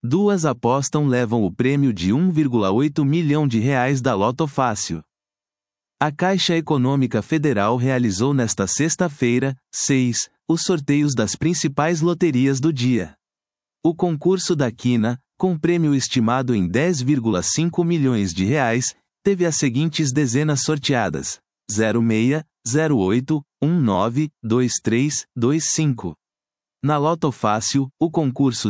Duas apostam levam o prêmio de R$1,8 milhão da Loto Fácil. A Caixa Econômica Federal realizou nesta sexta-feira, 6, os sorteios das principais loterias do dia. O concurso da Quina, com prêmio estimado em R$10,5 milhões, teve as seguintes dezenas sorteadas: 06, 08, 19, 23, 25. Na Loto Fácil, o concurso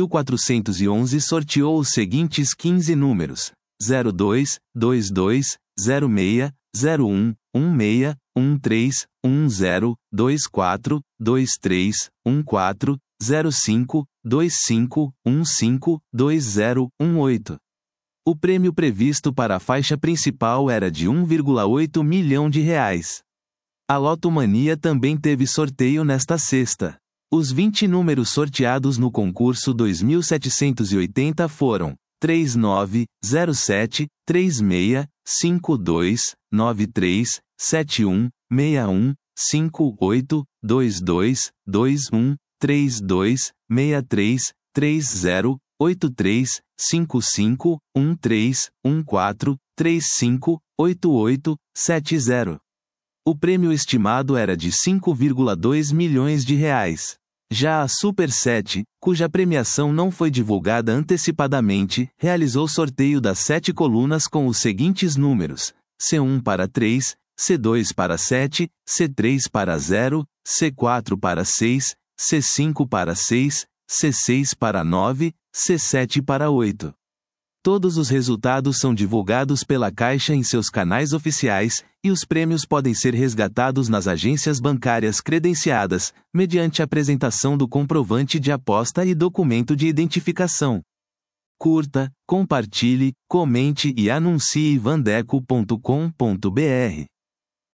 3.411 sorteou os seguintes 15 números: 02, 22, 06, 01, 16, 13, 10, 24, 23, 14, 05, 25, 15, 20, 18. O prêmio previsto para a faixa principal era de R$1,8 milhão. A Lotomania também teve sorteio nesta sexta. Os 20 números sorteados no concurso 2780 foram 39, 07, 36, 52, 93, 71, 61, 58, 22, 21, 32, 63, 30, 83, 55, 13, 14, 35, 88, 70. O prêmio estimado era de R$5,2 milhões. Já a Super 7, cuja premiação não foi divulgada antecipadamente, realizou sorteio das 7 colunas com os seguintes números: C1 para 3, C2 para 7, C3 para 0, C4 para 6, C5 para 6, C6 para 9, C7 para 8. Todos os resultados são divulgados pela Caixa em seus canais oficiais, e os prêmios podem ser resgatados nas agências bancárias credenciadas, mediante apresentação do comprovante de aposta e documento de identificação. Curta, compartilhe, comente e anuncie vandeco.com.br.